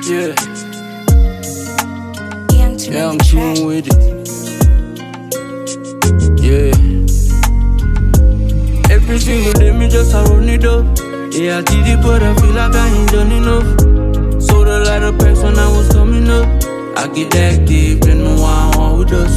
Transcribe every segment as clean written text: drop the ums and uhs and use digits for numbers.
Yeah, yeah, I'm chillin' with it. Yeah, every single day me just a run it up. Yeah, I did it, but I feel like I ain't done enough. Sold a lot of packs when I was coming up. I get active, them the one want with us.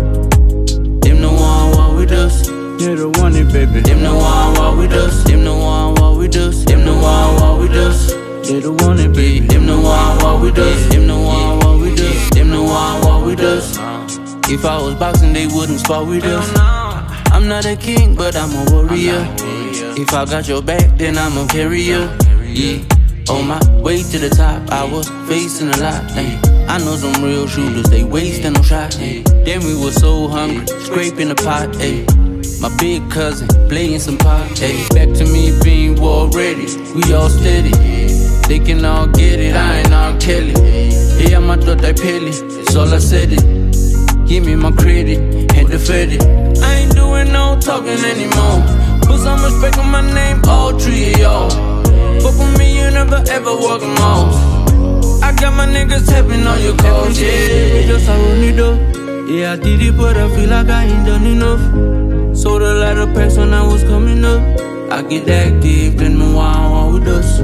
Them the one want with us. Yeah, the one it, baby. Them the one want with us. Them the one want with us. Them the one want with us. They the one it, baby. Them the one walk with us. Them the one walk with us. Them the one walk with us. If I was boxing, they wouldn't spar with us. I'm not a king, but I'm a warrior. If I got your back, then I'm a carrier. Yeah. On my way to the top, I was facing a lot. I know some real shooters, they wasting no shots. Then we was so hungry, scraping the pot. My big cousin playing some pot. Back to me being war ready, we all steady. They can all get it, I ain't all Kelly. Yeah, my thought I pay it's all I said it. Give me my credit, had to fed it. I ain't doing no talking anymore. Put some respect on my name, all three of y'all. Fuck with me, you never ever walk them off. I got my niggas tapping on your calls, yeah. Just I run it up. Yeah, I did it, but I feel like I ain't done enough. Sold a lot of packs when I was coming up. I get active, then the one walk with us.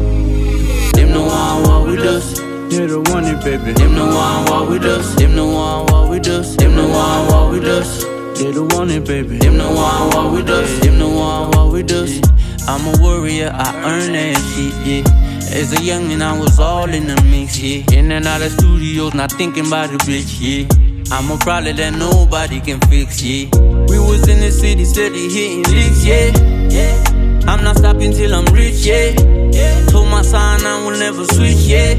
Them the one walk with us. Yeah, the one it, baby. Them the one walk with us. Them the one walk with us. Them the one walk with us. Yeah, the one it, baby. Them the one walk with us. Them the one walk with us. I'm a warrior, I earn that shit, yeah. As a youngin', I was all in the mix, yeah. In and out of studios, not thinking about the bitch, yeah. I'm a problem that nobody can fix, yeah. We was in the city, steady hitting licks, yeah. I'm not stopping till I'm rich, yeah. Told my son I will never switch, yeah.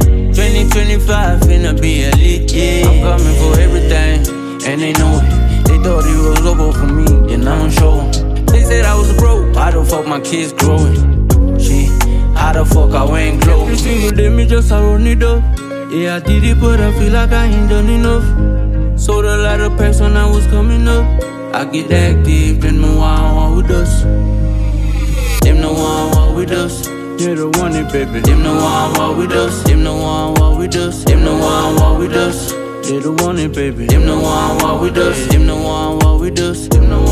2025 finna be a lit, yeah. I'm coming for everything, and they know it. They thought it was over for me, then I don't show 'em. They said I was broke, how the fuck my kids growing? Shit, how the fuck I ain't glow? Every single day me just a run it up. Yeah, I did it, but I feel like I ain't done enough. Sold a lot of packs when I was coming up. I get active, then the one walk with us. Them the one walk with us. Yeah, the one it, baby. Them the one walk with us. Them the one walk with us. Them the one walk with us. Yeah, the one it, baby. Them the one walk with us. Them the one walk with us. Them the